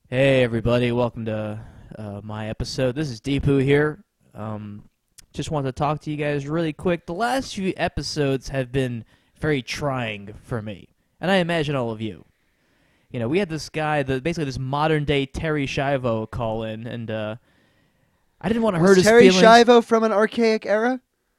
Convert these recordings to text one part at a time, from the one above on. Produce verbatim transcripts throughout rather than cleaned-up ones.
Hey everybody, welcome to uh, my episode. This is Deepu here. Um, just wanted to talk to you guys really quick. The last few episodes have been very trying for me, and I imagine all of you. You know, we had this guy, the basically this modern day Terry Schiavo call in, and uh, I didn't want to hurt Was his Terry feelings. Schiavo from an archaic era?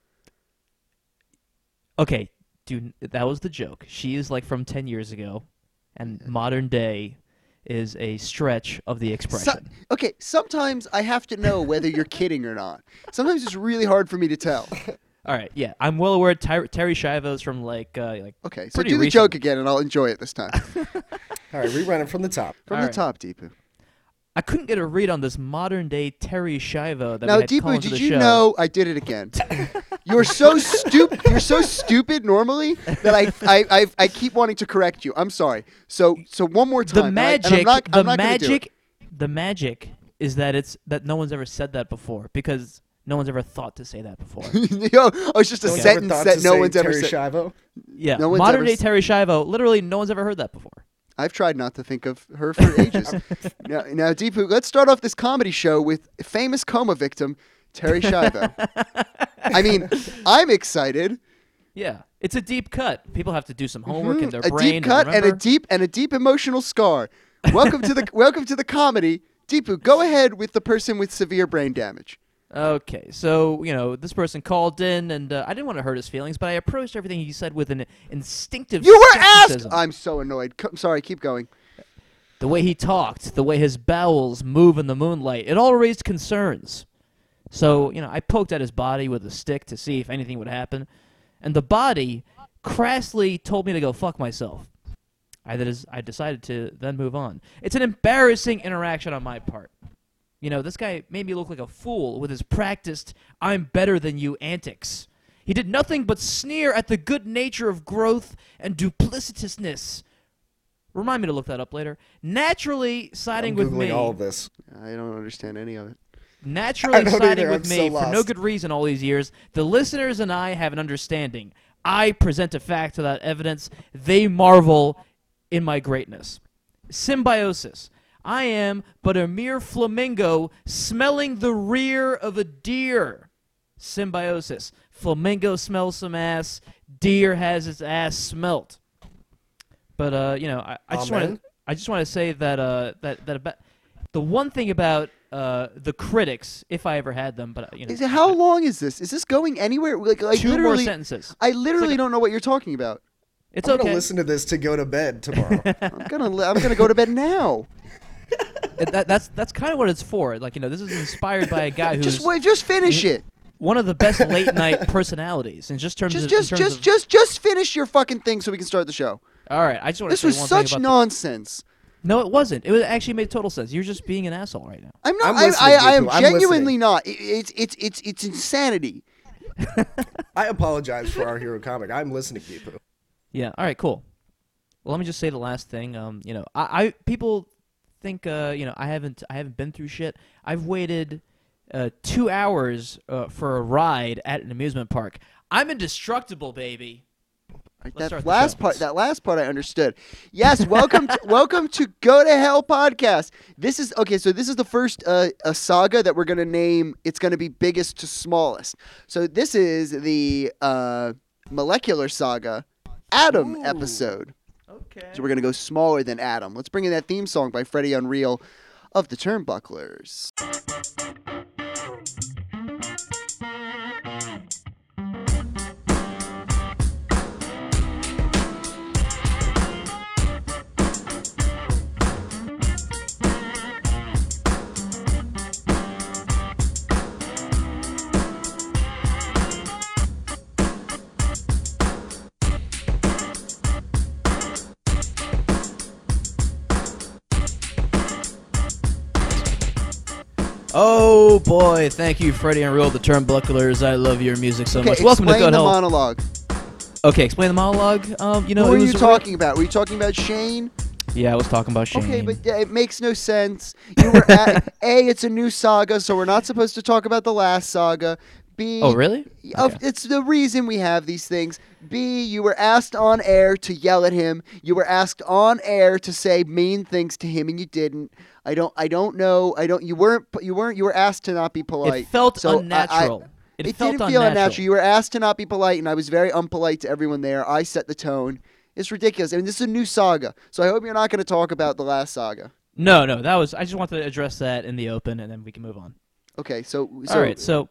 Okay, dude, that was the joke. She is like from ten years ago, and modern day is a stretch of the So, expression. okay, sometimes I have to know whether you're kidding or not. Sometimes it's really hard for me to tell. All right, yeah, I'm well aware Ty- Terry Schiavo is from like uh, like Okay, so Pretty do the recent. joke again and I'll enjoy it this time. All right, rerun it from the top. From All the right. top, Deepu. I couldn't get a read on this modern day Terry Schiavo that Now, we had call Deepu, into did the you show. know I did it again? You're so stupid. You're so stupid normally that I, I I I keep wanting to correct you. I'm sorry. So so one more time. the and I- and I'm magic? not- the I'm not gonna do it. magic, the magic is that it's that no one's ever said that before because no one's ever thought to say that before. Yo, oh, it's just a No one's ever sentence thought that to no say one's ever Terry said. Schiavo? Yeah, No one's modern ever day s- Terry Schiavo. Literally, no one's ever heard that before. I've tried not to think of her for ages. now, now, Deepu, let's start off this comedy show with famous coma victim Terry Schiavo. I mean, I'm excited. Yeah, it's a deep cut. People have to do some homework in Mhm. their a brain. deep to cut and a remember. deep and a deep emotional scar. Welcome to the welcome to the comedy. Deepu, go ahead with the person with severe brain damage. Okay, so you know this person called in, and uh, I didn't want to hurt his feelings, but I approached everything he said with an instinctive. You were asked. skepticism. I'm so annoyed. Co- sorry, keep going. The way he talked, the way his bowels move in the moonlight, it all raised concerns. So, you know, I poked at his body with a stick to see if anything would happen, and the body crassly told me to go fuck myself. I, that is, I decided to then move on. It's an embarrassing interaction on my part. You know, this guy made me look like a fool with his practiced I'm better than you antics. He did nothing but sneer at the good nature of growth and duplicitousness. Remind me to look that up later. Naturally siding I'm with Googling me. all of this. I don't understand any of it. Naturally I don't siding either, with I'm me so for no lost. good reason all these years. The listeners and I have an understanding. I present a fact without evidence. They marvel in my greatness. Symbiosis. I am but a mere flamingo smelling the rear of a deer. Symbiosis. Flamingo smells some ass. Deer has its ass smelt. But uh, you know, I, I just want Amen. to I just want to say that uh that that about the one thing about uh the critics, if I ever had them, but uh, you know, Is it, how long is this? Is this going anywhere? Like, like two more literally, sentences. I literally like a- don't know what you're talking about. It's I'm okay. gonna listen to this to go to bed tomorrow. I'm gonna li- I'm gonna go to bed now. It- that, that's that's kind of what it's for. Like you know, this is inspired by a guy who's Just wait, just finish it. one of the best late night personalities in just terms Just of just in terms just of, just just finish your fucking thing so we can start the show. All right, I just want to This say was one such thing about nonsense. the, no, it wasn't. It was actually made total sense. You're just being an asshole right now. I'm not. I'm I, listening, I, I am Deepu. I'm genuinely listening. not. It, it's it's it's it's insanity. I apologize for our hero comic. I'm listening, people. Yeah. All right. Cool. Well, let me just say the last thing. Um, you know, I, I people think uh, you know, I haven't I haven't been through shit. I've waited uh, two hours uh, for a ride at an amusement park. I'm indestructible, baby. Right, Let's start that the last show. part. That last part I understood. Yes. Welcome. to, welcome to Go to Hell podcast. This is okay. So this is the first uh, a saga that we're gonna name. It's gonna be biggest to smallest. So this is the uh, molecular saga, Adam Ooh. episode. Okay. So we're gonna go smaller than Adam. Let's bring in that theme song by Freddie Unreal of the Turnbucklers. Oh boy, thank you, Freddie and Real, the Turnbucklers. I love your music so Okay, much. Welcome to explain Go the Hell. monologue. Okay, explain the monologue. Um, you know, Who it are was you a- talking about? Were you talking about Shane? Yeah, I was talking about Shane. Okay, but uh, it makes no sense. You were at A. It's a new saga, so we're not supposed to talk about the last saga. B. Oh, really? Of, Okay. It's the reason we have these things. B, you were asked on air to yell at him. You were asked on air to say mean things to him, and you didn't. I don't. I don't know. I don't. You weren't. You weren't. You were asked to not be polite. It felt So I- unnatural. I, it, it felt didn't feel unnatural. unnatural. You were asked to not be polite, and I was very unpolite to everyone there. I set the tone. It's ridiculous. I mean, this is a new saga, so I hope you're not going to talk about the last saga. No, no, that was. I just wanted to address that in the open, and then we can move on. Okay, so, so All right, so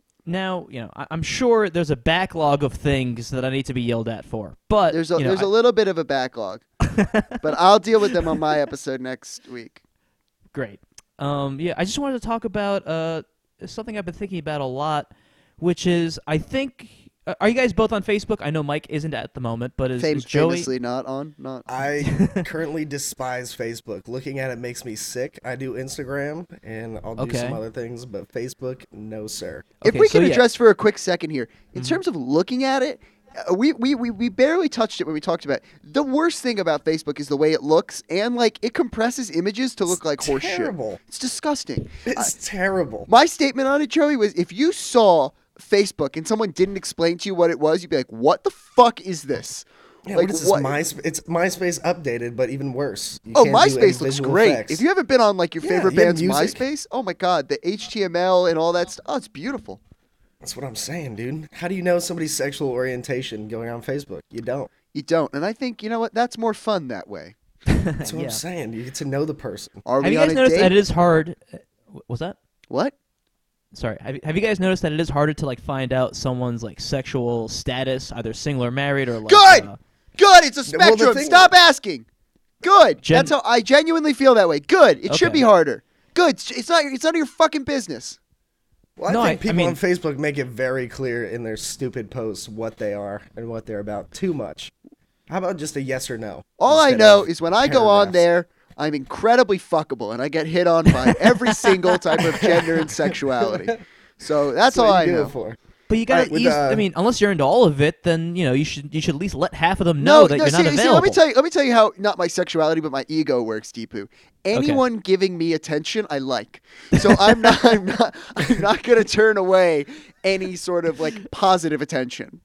now you know I, I'm sure there's a backlog of things that I need to be yelled at for, but there's a, you know, there's I- a little bit of a backlog, but I'll deal with them on my episode next week. Great. Um, yeah, I just wanted to talk about uh something I've been thinking about a lot, which is I think. Uh, are you guys both on Facebook? I know Mike isn't at the moment, but is, Fam- is Joey? famously not on. Not. I currently despise Facebook. Looking at it makes me sick. I do Instagram and I'll do Okay. some other things, but Facebook, no sir. If Okay, we so can yeah. address for a quick second here, in Mhm. terms of looking at it, uh, we, we, we, we barely touched it when we talked about it. The worst thing about Facebook is the way it looks, and like it compresses images to look like horse shit. Terrible. It's disgusting. It's terrible. My statement on it, Joey, was if you saw Facebook and someone didn't explain to you what it was, you'd be like, "What the fuck is this?" Yeah, like what is this? what- MySpace? It's MySpace updated, but even worse. You Oh, can't do any MySpace looks visual great. effects. If you haven't been on like your Yeah, favorite you have band's music. MySpace, oh my god, the H T M L and all that stuff. Oh, it's beautiful. That's what I'm saying, dude. How do you know somebody's sexual orientation going on Facebook? You don't. You don't, and I think you know what? That's more fun that way. That's what Yeah. I'm saying. You get to know the person. Are Have we you on guys a noticed date? that it is hard? uh, wh- Was that? What? Sorry. Have, have you guys noticed that it is harder to like find out someone's like sexual status, either single or married, or like? Good! Uh, Good. It's a Well, the spectrum. thing- Stop asking. Good. Gen- That's how I genuinely feel that way. Good. It should Okay. be harder. Good. It's- It's not. It's none of your fucking business. Well, I No, think I- I people mean- on Facebook make it very clear in their stupid posts what they are and what they're about. Too much. How about just a yes or no? All I instead know of is when I go on paragraphs? there, I'm incredibly fuckable, and I get hit on by every single type of gender and sexuality. So that's, That's what all you I do know. it for. but you gotta. Alright, with, ease, uh, I mean, unless you're into all of it, then you know you should you should at least let half of them know No, that no. you're See, not see, available. let me tell you. Let me tell you how not my sexuality, but my ego works, Deepu. Anyone giving me attention, I like. So I'm not. I'm not. I'm not gonna turn away any sort of like positive attention.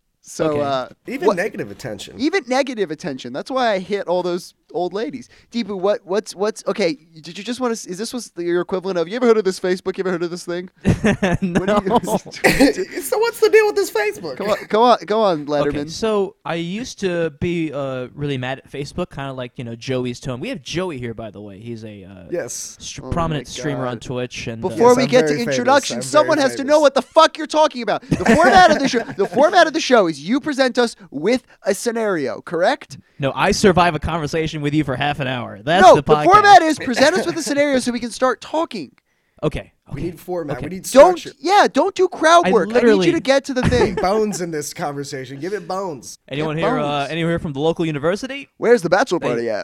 So Okay. uh, Even what- negative attention. even negative attention. That's why I hit all those old ladies. Deepu, what? What's? What's? Okay. Did you just want to? Is this was your equivalent of? You ever heard of this Facebook? You ever heard of this thing? no. What do you- So what's the deal with this Facebook? Go on, go on, go on, Letterman. Okay, so I used to be uh, really mad at Facebook, kind of like you know Joey's tone. We have Joey here, by the way. He's a uh, Yes. str- Oh prominent my streamer on God. Twitch, and uh, Before Yes, we I'm get to very famous. introductions, I'm someone very has to know famous. what the fuck you're talking about. The format of the show. The format of the show is you present us with a scenario, correct? no, I survive a conversation with you for half an hour. That's no, the podcast. format is present us with a scenario so we can start talking. Okay. We okay. need format. Okay. We need Don't, structure. yeah, don't do crowd I work. I, need literally- you to get to the thing. Bones in this conversation. Give it bones. Anyone Get here? Uh, bones. anyone here from the local university? Where's the bachelor party at?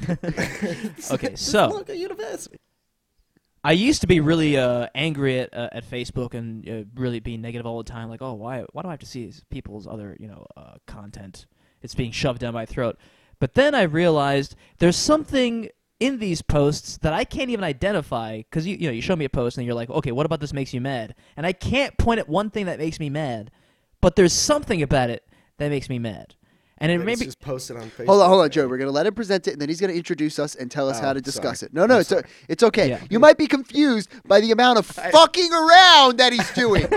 Okay, It's so- local university. I used to be really uh, angry at uh, at Facebook and uh, really being negative all the time. Like, oh, why why do I have to see these people's other you know uh, content? It's being shoved down my throat. But then I realized there's something in these posts that I can't even identify because you you know you show me a post and you're like, okay, what about this makes you mad? And I can't point at one thing that makes me mad, but there's something about it that makes me mad. And it It's maybe just posted on Facebook. Hold on, hold on, Joe. We're gonna let him present it, and then he's gonna introduce us and tell us Oh, how to discuss sorry. it. No, no, I'm it's o- sorry. it's okay. Yeah. You might be confused by the amount of I- fucking around that he's doing.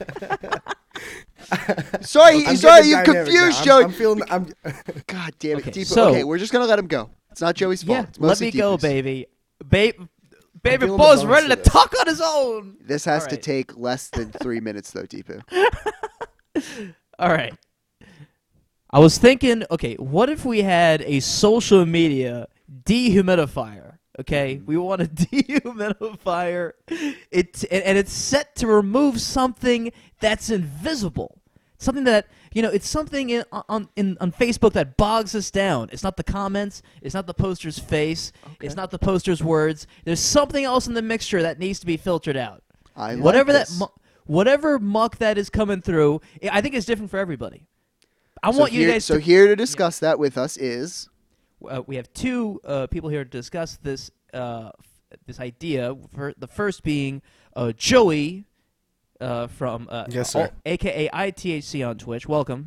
sorry, I'm sorry, getting you dynamic confused, now. Joey. I'm, I'm feeling. I'm. God damn it, Okay, Deepu. so- okay, we're just gonna let him go. It's not Joey's fault. yeah, It's let mostly me go, Deepu's. baby, babe. Baby feeling the Bo's bones ready for to this. talk on his own. This has All to right. take less than three minutes, though, Deepu. All right. I was thinking, okay, what if we had a social media dehumidifier? Okay, we want a dehumidifier. It and, and it's set to remove something that's invisible, something that you know. It's something in on in on Facebook that bogs us down. It's not the comments. It's not the poster's face. It's not the poster's words. There's something else in the mixture that needs to be filtered out. I like Whatever this. that, mu- whatever muck that is coming through, I I think it's different for everybody. I So want you here, guys so to. here to discuss that with us is Uh, we have two uh, people here to discuss this uh, f- this idea. For the first being uh, Joey uh, from uh, Yes, sir. A K A I T H C on Twitch. Welcome.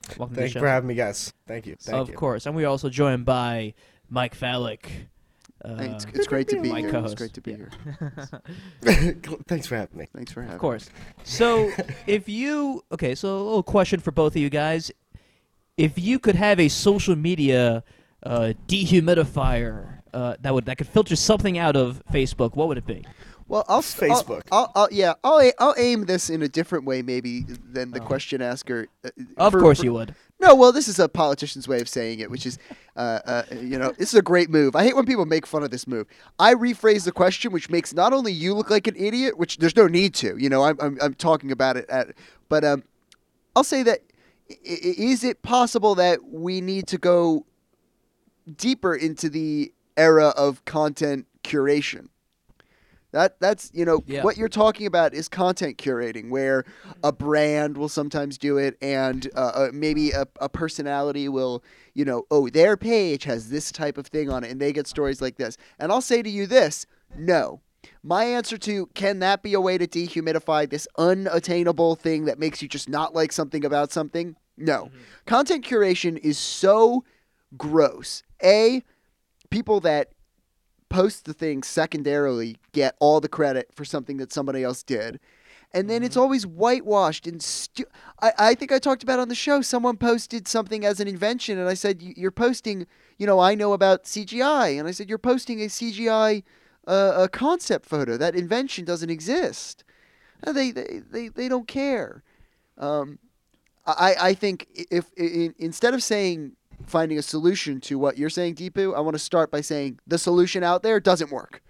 Welcome to Thank the you for show. having me, guys. Thank you. Thank of you. course, and we're also joined by Mike Fallick. Uh, Hey, it's, it's great to be my here. It's co-host. great to be Yeah. here. Thanks for having me. Thanks for having Of course. So, if you okay, so a little question for both of you guys: if you could have a social media uh, dehumidifier uh, that would that could filter something out of Facebook, what would it be? Well, I'll st- I'll- Facebook. I'll, I'll, yeah, I'll a- I'll aim this in a different way maybe than the Oh. question asker. Uh, Of for- course, for- you would. No, well, this is a politician's way of saying it, which is, uh, uh, you know, this is a great move. I hate when people make fun of this move. I rephrase the question, which makes not only you look like an idiot, which there's no need to. You know, I'm I'm, I'm talking about it at, but um, I'll say that i- i- is it possible that we need to go deeper into the era of content curation? That that's you know Yeah. what you're talking about is content curating, where a brand will sometimes do it, and uh, uh, maybe a, a personality will you know oh their page has this type of thing on it, and they get stories like this. And I'll say to you this: no. My answer to can that be a way to dehumidify this unattainable thing that makes you just not like something about something? No. Content curation is so gross. A, people that post the thing secondarily get all the credit for something that somebody else did. And then it's always whitewashed and stu- I, I think I talked about on the show, someone posted something as an invention, and I said, "You- you're posting, you know, I know about C G I. And I said, you're posting a C G I uh, a concept photo. That invention doesn't exist. Uh, They, they, they, they don't care. Um, I, I think if, i instead of saying finding a solution to what you're saying, Deepu, I want to start by saying the solution out there doesn't work.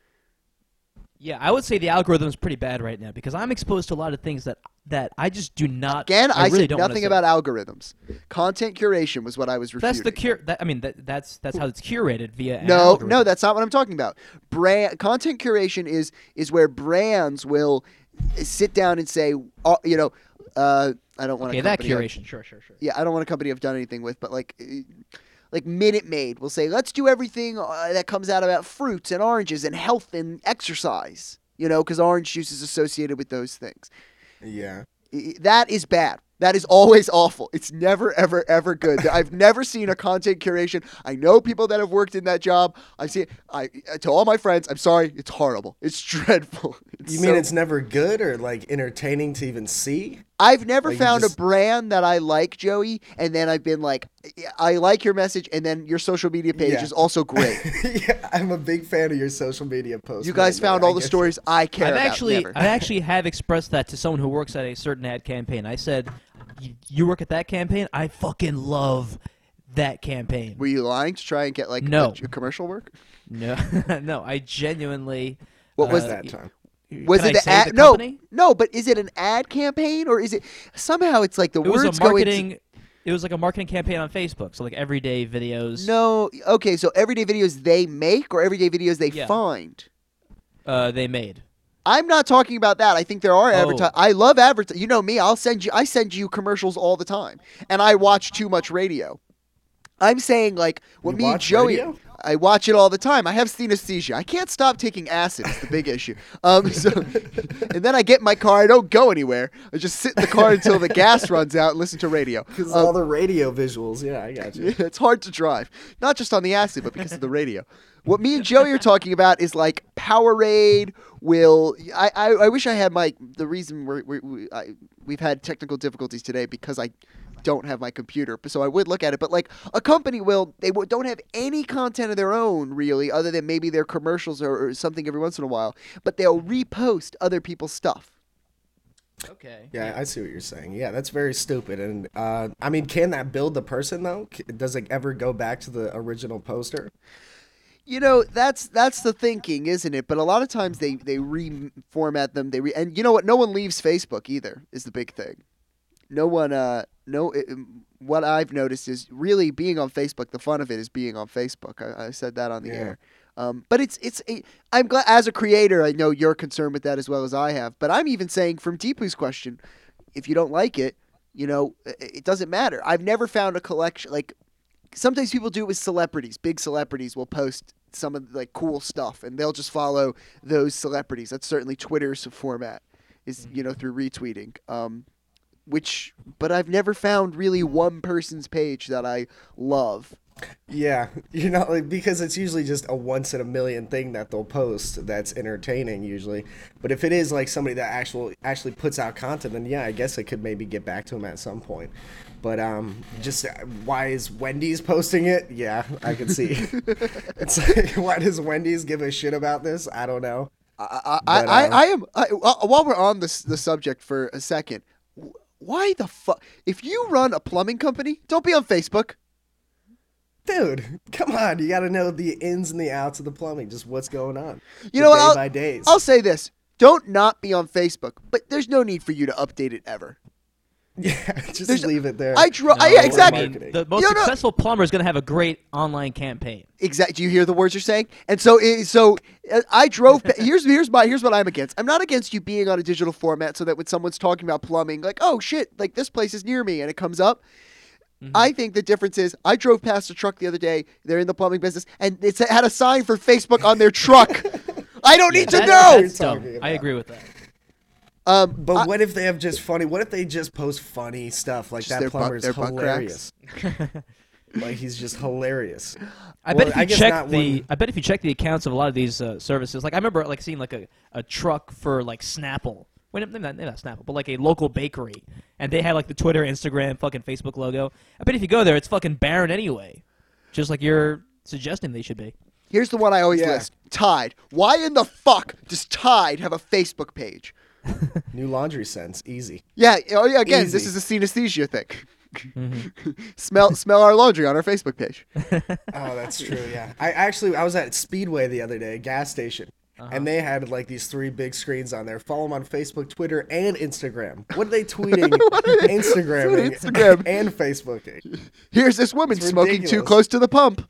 Yeah, I would say the algorithm's pretty bad right now because I'm exposed to a lot of things that that I just do not. Again, I, I really said don't wanna nothing say. about algorithms. Content curation was what I was refuting. That's the cure. That, I mean, that, that's that's how it's curated via. an No, algorithm. no, that's not what I'm talking about. Brand content curation is is where brands will sit down and say, uh, you know, uh, I don't want Okay, a that company I've- curation. Sure, sure, sure. yeah, I don't want a company I've done anything with, but like, uh, like Minute Maid will say, let's do everything uh, that comes out about fruits and oranges and health and exercise. You know, because orange juice is associated with those things. Yeah. I- That is bad. That is always awful. It's never, ever, ever good. I've never seen a content curation. I know people that have worked in that job. I see. I to all my friends. I'm sorry. It's horrible. It's dreadful. It's You mean so- it's never good or like entertaining to even see? I've never like you found just- a brand that I like, Joey, and then I've been like, I like your message, and then your social media page Yeah. is also great. Yeah, I'm a big fan of your social media posts. You guys man, found I all the guess- stories I care I've about. actually, Never. I actually have expressed that to someone who works at a certain ad campaign. I said, "You- "You work at that campaign? I fucking love that campaign." Were you lying to try and get like No. a, commercial work? No, no, I genuinely. What was uh, that time? Was can it I the say ad? the no, company? no. But is it an ad campaign or is it somehow it's like the It was words a go into marketing. It was like a marketing campaign on Facebook. So like everyday videos. no? Okay, so everyday videos they make or everyday videos they Yeah. find. Uh, they made. I'm not talking about that. I think there are Oh. advertise. I love advertise. You know me. I'll send you. I send you commercials all the time, and I watch too much radio. I'm saying like when You me and watch Joey. radio? I watch it all the time. I have synesthesia. I can't stop taking acid. It's the big issue. Um, so, and then I get in my car. I don't go anywhere. I just sit in the car until the gas runs out and listen to radio. Because Um, all the radio visuals. Yeah, I got you. it's hard to drive, not just on the acid, but because of the radio. What me and Joey are talking about is like Powerade will. I, I, I wish I had my. The reason we're, we we I, we've had technical difficulties today because I don't have my computer, so I would look at it. But like a company will, they w- don't have any content of their own really, other than maybe their commercials or, or something every once in a while. But they'll repost other people's stuff. Okay. Yeah, I see what you're saying. Yeah, that's very stupid. And uh, I mean, can that build the person though? C- Does it ever go back to the original poster? You know, that's that's the thinking, isn't it? But a lot of times they they reformat them. They re- and you know what? No one leaves Facebook either. Is the big thing. No one. Uh, no. It, what I've noticed is really being on Facebook. The fun of it is being on Facebook. I, I said that on the Yeah. air. Um, but it's it's. A, I'm glad as a creator. I know you're concerned with that as well as I have. But I'm even saying from Deepu's question, if you don't like it, you know, it, it doesn't matter. I've never found a collection like. Sometimes people do it with celebrities. Big celebrities will post some of like cool stuff, and they'll just follow those celebrities. That's certainly Twitter's format, is you know through retweeting. Um, which but I've never found really one person's page that I love. Yeah, you know, like, because it's usually just a once in a million thing that they'll post that's entertaining usually. But if it is like somebody that actual actually puts out content, then yeah, I guess I could maybe get back to them at some point. But um, just uh, why is Wendy's posting it? Yeah, I can see. It's like, why does Wendy's give a shit about this? I don't know. I I, But, I, uh, I am I, uh, while we're on this the subject for a second. wh- Why the fuck? If you run a plumbing company, don't be on Facebook. Dude, come on. You got to know the ins and the outs of the plumbing, just what's going on. You know what? Day I'll, by days. I'll say this: don't not be on Facebook, but there's no need for you to update it ever. Yeah, just There's- leave it there. I draw. No, yeah, I exactly. mean, the most You know- successful plumber is going to have a great online campaign. Exactly. Do you hear the words you're saying? And so, it, so uh, I drove. pa- here's here's my here's what I'm against. I'm not against you being on a digital format so that when someone's talking about plumbing, like, oh shit, like this place is near me, and it comes up. I think the difference is I drove past a truck the other day. They're in the plumbing business, and it said- had a sign for Facebook on their truck. I don't need to That- know. That's dumb. talking I about. agree with that. Um, But I- what if they have just funny? What if they just post funny stuff like Just that their butt- plumber's their butt hilarious? Like he's just hilarious. I Well, bet if I you guess check not the, one- I bet if you check the accounts of a lot of these uh, services, like I remember like seeing like a, a truck for like Snapple. Wait, maybe not, maybe not Snapple, but like a local bakery, and they had like the Twitter, Instagram, fucking Facebook logo. I bet if you go there, it's fucking barren anyway, just like you're suggesting they should be. Here's the one I always Yeah. list: Tide. Why in the fuck does Tide have a Facebook page? New laundry sense, easy. Yeah. Oh yeah. Again, this Easy. is a synesthesia thing. smell smell our laundry on our Facebook page. Oh, that's true. Yeah, I actually I was at Speedway the other day, a gas station, and they had like these three big screens on there. Follow them on Facebook, Twitter, and Instagram. What are they tweeting? Instagramming, Instagram. and Facebooking. Here's this woman It's smoking too ridiculous. close to the pump.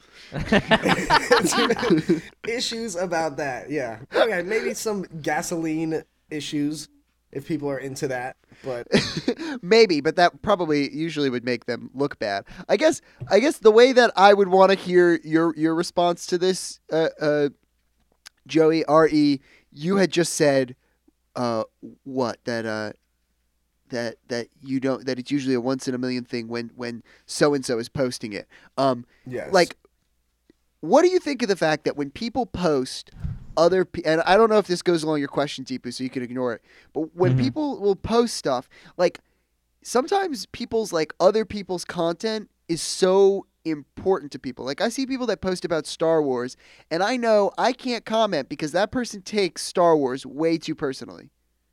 Issues about that. Yeah. Okay, maybe some gasoline issues if people are into that, but Maybe, but that probably usually would make them look bad. I guess. I guess the way that I would want to hear your your response to this, uh, uh, Joey R E, you had just said, uh, what that uh, that that you don't that it's usually a once in a million thing when when so and so is posting it. Um, yes. like, what do you think of the fact that when people post other pe- and I don't know if this goes along your question, Deepu, so you can ignore it, but when Mhm. people will post stuff, like sometimes people's like other people's content is so important to people. Like I see people that post about Star Wars, and I know I can't comment because that person takes Star Wars way too personally.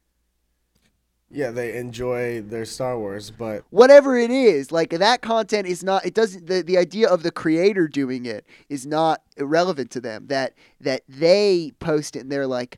yeah, they enjoy their Star Wars, but Whatever it is, like that content is not. It doesn't. The, the idea of the creator doing it is not irrelevant to them. That that they post it and they're like,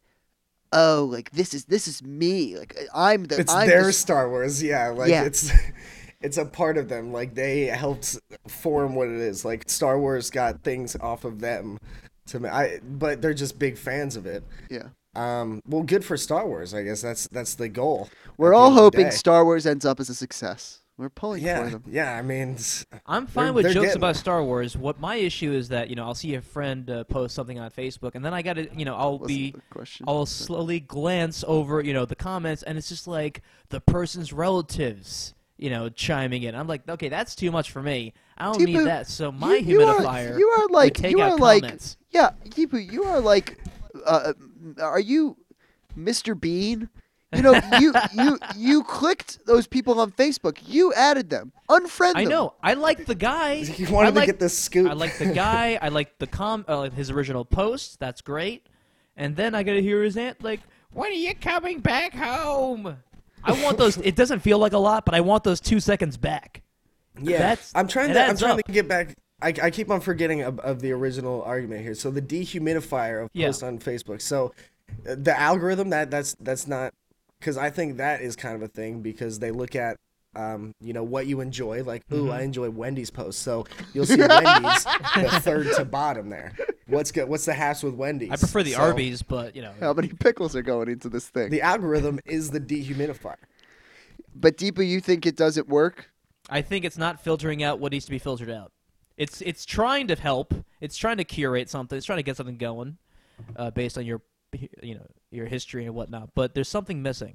oh, like this is this is me. Like I'm the. it's I'm their the, Star Wars. Yeah, like Yeah. it's it's a part of them. Like they helped form what it is. Like Star Wars got things off of them to me. I but they're just big fans of it. yeah. Um, well, good for Star Wars. I guess that's that's the goal. We're at the all end of the hoping day. Star Wars ends up as a success. We're pulling for Yeah, them. yeah. I mean, it's- I'm fine They're- with they're jokes getting about it. Star Wars. What my issue is that you know I'll see a friend uh, post something on Facebook, and then I got to you know I'll Wasn't be the question. I'll slowly glance over you know the comments, and it's just like the person's relatives you know chiming in. I'm like, okay, that's too much for me. I don't need Deepu, that. So my you, you are- humidifier You are would like take you out are like comments. yeah, Deepu, you are like uh, are you Mister Bean? You know, you you you clicked those people on Facebook. You added them. Unfriend I them. know. I like the guy. you I wanted like, to get the scoop. I like the guy. I like the com. Uh, his original post. That's great. And then I gotta hear his aunt like, "When are you coming back home?" I want those. It doesn't feel like a lot, but I want those two seconds back. Yeah, That's- I'm trying it to. I'm adds trying up. to get back. I, I keep on forgetting of, of the original argument here. So the dehumidifier of Yeah. post on Facebook. So uh, the algorithm that that's that's not because I think that is kind of a thing because they look at um you know what you enjoy. Like, ooh, Mm-hmm. I enjoy Wendy's posts. So you'll see Wendy's the third to bottom there. What's good? What's the hash with Wendy's? I prefer the So Arby's, but you know. How many pickles are going into this thing? The algorithm is the dehumidifier. but Deepa, you think it doesn't work? I think it's not filtering out what needs to be filtered out. It's it's trying to help. It's trying to curate something. It's trying to get something going, uh, based on your you know your history and whatnot. But there's something missing.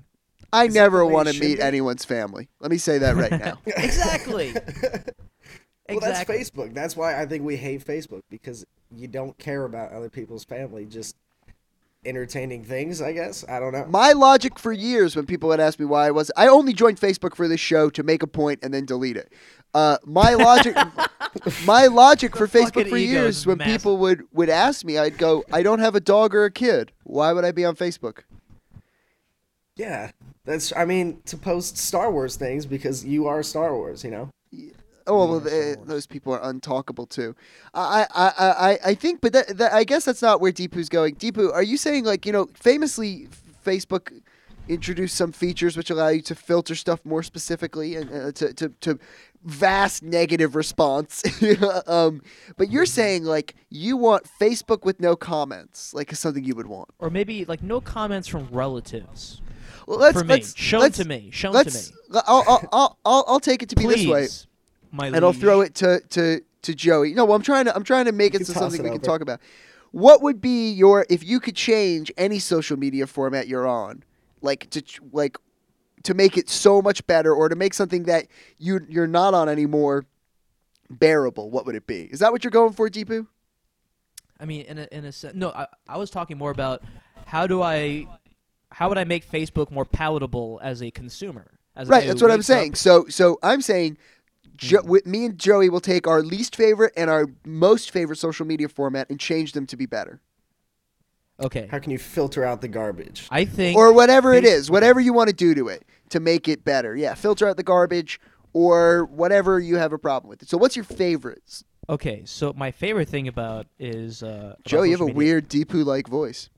I Is that never the way it want to should meet be? anyone's family. Let me say that right now. Exactly. Well, that's Exactly. Facebook. That's why I think we hate Facebook, because you don't care about other people's family, just entertaining things, I guess. I don't know. My logic for years when people would ask me why I was, I only joined Facebook for this show to make a point and then delete it. Uh, my logic, my logic for The Facebook fucking for ego years is when massive. people would, would ask me, I'd go, I don't have a dog or a kid. Why would I be on Facebook? Yeah, that's. I mean, to post Star Wars things because you are Star Wars, you know. Oh well, Yeah, Star eh, Wars. those people are untalkable too. I I I I I think, but that, that I guess that's not where Deepu's going. Deepu, are you saying like you know, famously Facebook introduced some features which allow you to filter stuff more specifically and uh, to, to to vast negative response. um, but you're saying like you want Facebook with no comments, like is something you would want. Or maybe like no comments from relatives. Well, let's For me. let's Shown let's, to me. Shown to let's. me. I'll, I'll I'll I'll I'll take it to be Please, this way. my And I'll liege. throw it to, to, to Joey. No, well, I'm trying to I'm trying to make You it can so toss something it we can over. talk about. What would be your if you could change any social media format you're on, like to ch- like to make it so much better, or to make something that you you're not on anymore bearable? What would it be? Is that what you're going for, Deepu? I mean, in a in a sense, no. I, I was talking more about how do I, how would I make Facebook more palatable as a consumer? As a Right, guy that's who what I'm wakes saying. up- So so I'm saying. Jo- Mhm. with me and Joey will take our least favorite and our most favorite social media format and change them to be better, Okay, How can you filter out the garbage? I think or whatever it Face- is, whatever you want to do to it to make it better. Yeah, filter out the garbage or whatever you have a problem with it. So, what's your favorites? Okay, so my favorite thing about is uh, about Joey, you have a social media- weird Deepu-like voice.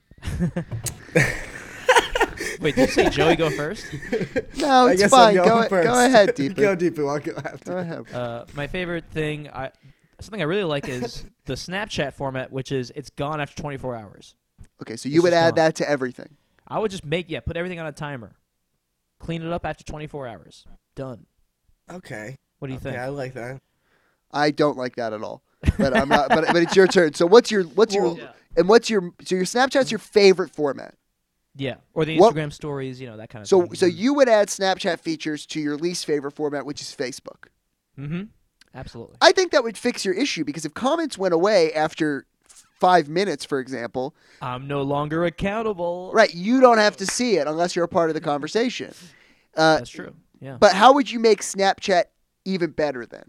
Wait, did you say Joey go first? No, I it's guess fine. I'm go, going a- first. go ahead, Deepu. Go Deepu. I'll go after. Go ahead. Uh, my favorite thing, I something I really like is the Snapchat format, which is it's gone after twenty-four hours. Okay, so It's you would just add gone. that to everything. I would just make yeah, put everything on a timer, clean it up after twenty-four hours. Done. Okay. What do you Okay, think? I like that. I don't like that at all. But I'm not. But, but it's your turn. So, what's your what's your Well- Yeah. and what's your so your Snapchat's your favorite format? Yeah, or the What- Instagram stories, you know that kind of So thing. so you would add Snapchat features to your least favorite format, which is Facebook. Mm-hmm. Absolutely. I think that would fix your issue because if comments went away after five minutes, for example, I'm no longer accountable. right, you don't have to see it unless you're a part of the conversation. Uh, That's true. Yeah. but how would you make Snapchat even better then?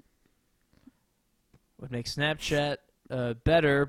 Would make Snapchat uh, better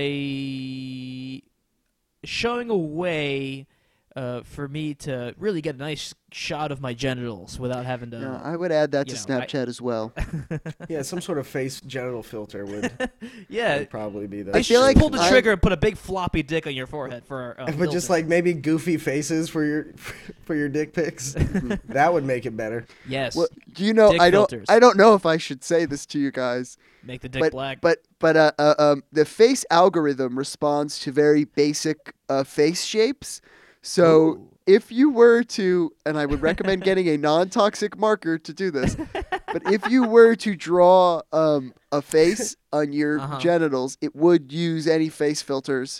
by showing a way uh, for me to really get a nice shot of my genitals without having to. No, I would add that you to know, I- Snapchat as well. Yeah, some sort of face genital filter would, yeah. would probably be the. They I feel should like pull the I- trigger and put a big floppy dick on your forehead for. Uh, But just filter. like maybe goofy faces for your for your dick pics, that would make it better. yes, Well, do you know? Dick I don't. filters. I don't know if I should say this to you guys, make the dick but black. but but uh, uh, um, the face algorithm responds to very basic uh, face shapes. So Ooh. if you were to, and I would recommend getting a non-toxic marker to do this, but if you were to draw um, a face on your Uh-huh. genitals, it would use any face filters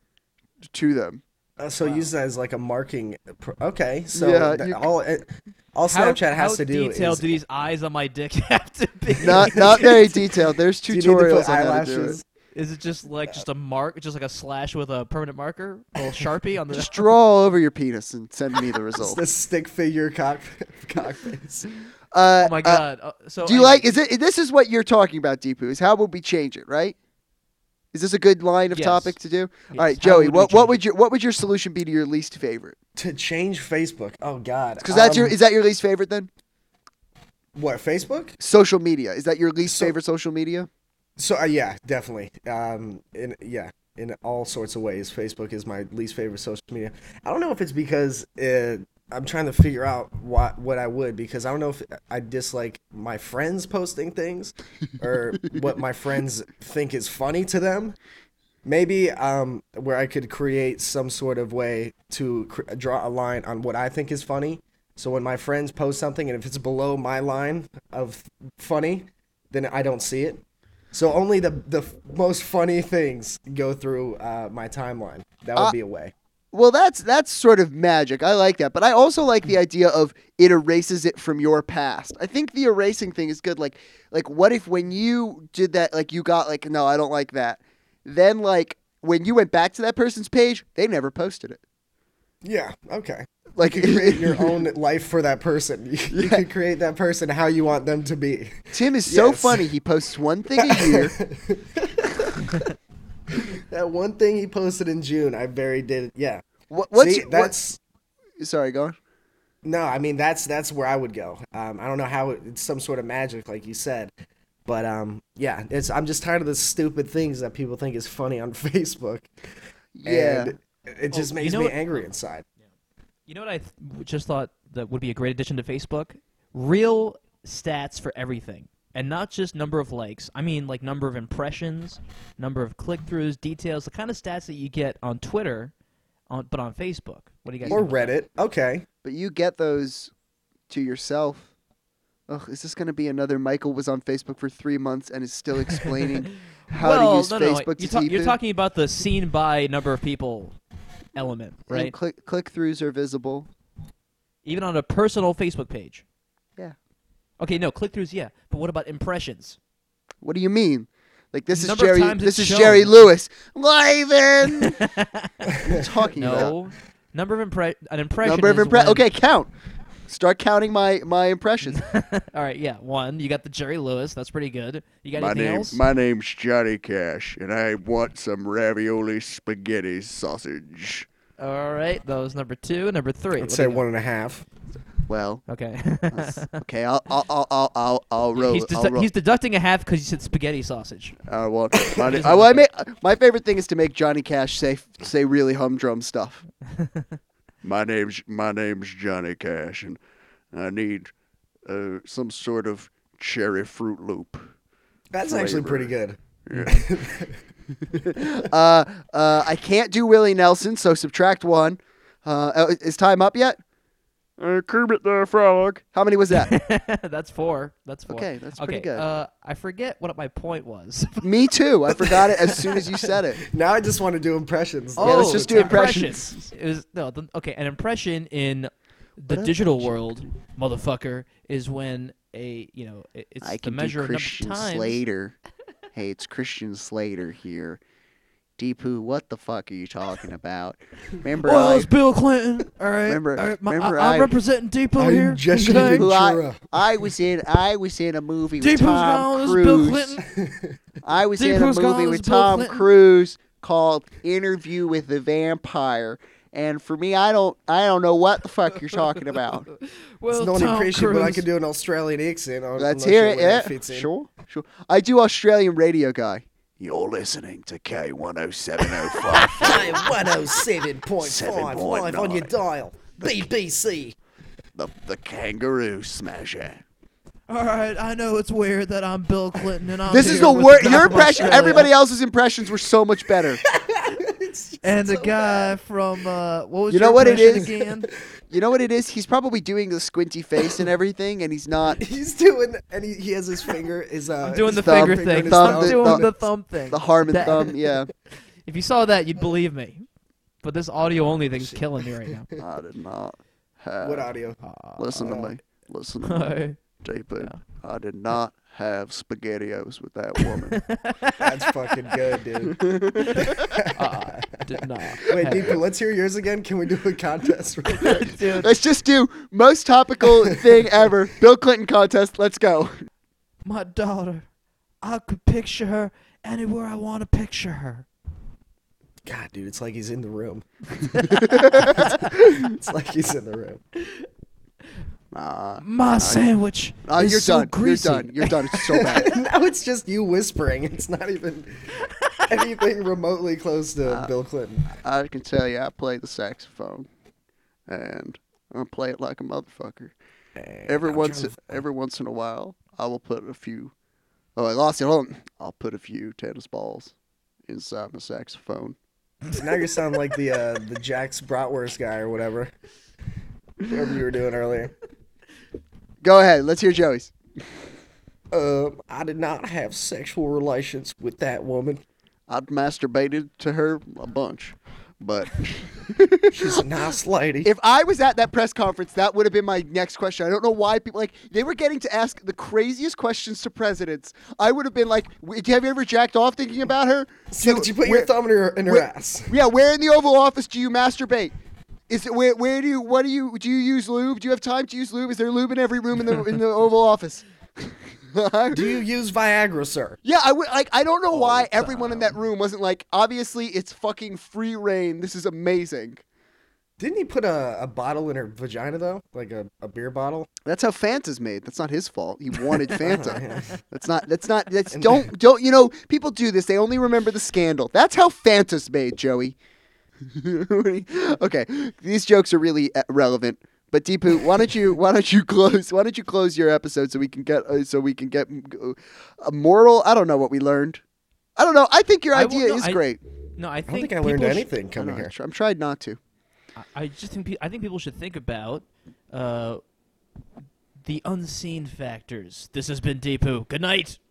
to them. Uh, so Wow. use that as like a marking. Pro- okay, so Yeah, that- you- all it, all How- Snapchat has how to do detailed is do these eyes on my dick have to be? Not not very detailed. There's do you need to tutorials put on how to do it. eyelashes. Is it just like just a mark, just like a slash with a permanent marker, a little sharpie on the? Just draw all over your penis and send me the It's result. the stick figure cock cock face. Uh, Oh my uh, god! Uh, so do you anyway, like? Is it? This is what you're talking about, Deepu. Is how would we change it? Right? Is this a good line of Yes. topic to do? Yes. All right, How Joey. would we What what change would your what would your solution be to your least favorite? To change Facebook. Oh God. Because that's your Um, is that your least favorite then? what Facebook? Social media. Is that your least So- favorite social media? So uh, yeah, definitely. Um, in yeah, in all sorts of ways, Facebook is my least favorite social media. I don't know if it's because uh, I'm trying to figure out what what I would because I don't know if I dislike my friends posting things or what my friends think is funny to them. Maybe um, where I could create some sort of way to cr- draw a line on what I think is funny. So when my friends post something and if it's below my line of funny, then I don't see it. So only the the f- most funny things go through uh, my timeline. That would Uh, be a way. Well, that's that's sort of magic. I like that, but I also like the idea of it erases it from your past. I think the erasing thing is good. Like, like what if when you did that, like you got like, no, I don't like that. Then like when you went back to that person's page, they never posted it. Yeah. Okay. Like You can create your own life for that person. You, you Yeah. can create that person how you want them to be. Tim is so Yes. funny. He posts one thing a year. That one thing he posted in June, I very did. Yeah. What, what's See, what- that's sorry, go on. no. I mean, that's that's where I would go. Um, I don't know how it, it's some sort of magic, like you said, but um, yeah. It's I'm just tired of the stupid things that people think is funny on Facebook. Yeah. And it just Oh, makes you know me what- angry inside. You know what I th- just thought that would be a great addition to Facebook? Real stats for everything. And not just number of likes. I mean, like, number of impressions, number of click-throughs, details, the kind of stats that you get on Twitter, on, but on Facebook. What do you guys Or think about Reddit. Okay. But you get those to yourself. Ugh, is this going to be another Michael was on Facebook for three months and is still explaining that? how well, to use no, no, Facebook you're, to ta- keep you're it? talking about the seen by number of people element, And right? click click throughs are visible. Even on a personal Facebook page. Yeah. Okay, no, click-throughs, yeah. But what about impressions? What do you mean? Like this is Number of Jerry. times This is it's shown. Jerry Lewis. Liven. What are you talking about? No. Number of impre- an impression Number of is impre- when- Okay, count. Start counting my my impressions. All right, yeah. One, you got the Jerry Lewis. That's pretty good. You got My anything name, else? my name's Johnny Cash, and I want some ravioli spaghetti sausage. All right, that was number two. Number three. I'd What say do you one and a half. Well, got? Okay. that's- okay, I'll I'll I'll I'll I'll, I'll roll. he's, I'll dedu- roll. he's deducting a half because you said spaghetti sausage. I want. My, Just I, well, I one make, my favorite thing is to make Johnny Cash say say really humdrum stuff. My name's my name's Johnny Cash, and I need uh, some sort of cherry Fruit Loop. That's actually Flavor. pretty good. Yeah. Uh, uh, I can't do Willie Nelson, so subtract one. Uh, uh, is time up yet? uh, Kermit the Frog. How many was that? That's four. That's four. Okay, that's okay, pretty good. Uh, I forget what my point was. Me too. I forgot it as soon as you said it. Now I just want to do impressions. Yeah, let's Oh, just do impressions. It was, no, the, okay, an impression in the What digital impression? world, motherfucker, is when a you know it, it's I the can measure do of number Christian of times. Slater. Hey, it's Christian Slater here. Deepu, what the fuck are you talking about? Remember Well, I, it's Bill Clinton. All right. Remember- all right, my- remember I, I'm I- representing Depot I'm here. Jesse okay? Ventura. who I, Ventura. I was in I was in a movie with Depo's Tom gone. This is Bill Cruise. Clinton. I was in a Depo's gone. movie This with is Bill Tom Clinton. Cruise called Interview with the Vampire. And for me, I don't I don't know what the fuck you're talking about. Well, It's not Tom impression, but I Cruise. could do an Australian accent. I'm Let's not hear sure it. where that Yeah, fits in. sure, sure. I do Australian radio guy. You're listening to K one oh seven oh five, one oh seven point five live on your nine. dial. B B C. the the Kangaroo Smasher. All right, I know it's weird that I'm Bill Clinton and I'm This is here the with worst. guy Your from impression. Australia Everybody else's impressions were so much better. and the guy from uh, what was You your know what it impression is? again? You know what it is? He's probably doing the squinty face and everything, and he's not. He's doing, and he, he has his finger, his uh, I'm doing the his thumb, finger finger thing. in his thumb, I'm the- doing thumb- the thumb thing. The harm and That- thumb, yeah. If you saw that, you'd believe me. But this audio only thing's killing me right now. I did not have. What audio? Listen Uh, to me. Listen to me. I Deepu. Yeah. I did not have SpaghettiOs with that woman. That's fucking good, dude. uh, did not. Wait, have- Deepu, let's hear yours again. Can we do a contest real quick? Dude, Let's just do most topical thing ever. Bill Clinton contest. Let's go. my daughter, I could picture her anywhere I want to picture her. God, dude, it's like he's in the room. It's like he's in the room. Uh, My sandwich uh, is you're so done. greasy. You're done. You're done. It's so bad. Now it's just you whispering. It's not even anything remotely close to Bill Clinton. I can tell you, I play the saxophone, and I play it like a motherfucker. Every I'm once, trying to- every once in a while, I will put a few. Oh, I lost it. Hold on. I'll put a few tennis balls inside my saxophone. Now you sound like the uh, the Jack's Bratwurst guy or whatever. Whatever you were doing earlier. Go ahead. Let's hear Joey's. Um, I did not have sexual relations with that woman. I've masturbated to her a bunch. but She's a nice lady. If I was at that press conference, that would have been my next question. I don't know why people like they were getting to ask the craziest questions to presidents. I would have been like, "W- "Have you ever jacked off thinking about her? So Do did you put where- your thumb in her in her where- ass? Yeah, where in the Oval Office do you masturbate? Is it where? Where do you? What do you? Do you use lube? Do you have time to use lube? Is there lube in every room in the in the Oval Office? Do you use Viagra, sir? Yeah, I would like. I don't know All why the everyone in that room wasn't like. Obviously, it's fucking free reign. This is amazing. Didn't he put a, a bottle in her vagina though, like a, a beer bottle? That's how Fanta's made. That's not his fault. He wanted Fanta. Yeah. That's not. That's not. That's don't don't. You know, people do this. They only remember the scandal. That's how Fanta's made, Joey. Okay, these jokes are really uh, relevant. But Deepu, why don't you why don't you close why don't you close your episode so we can get uh, so we can get uh, a moral? I don't know what we learned. I don't know. I think your I idea won't- no, is I- great. No, I I think don't think I learned people sh- anything I coming know, here. tr- I'm tried not to. I- I just think pe- I think people should think about uh, the unseen factors. This has been Deepu. Good night.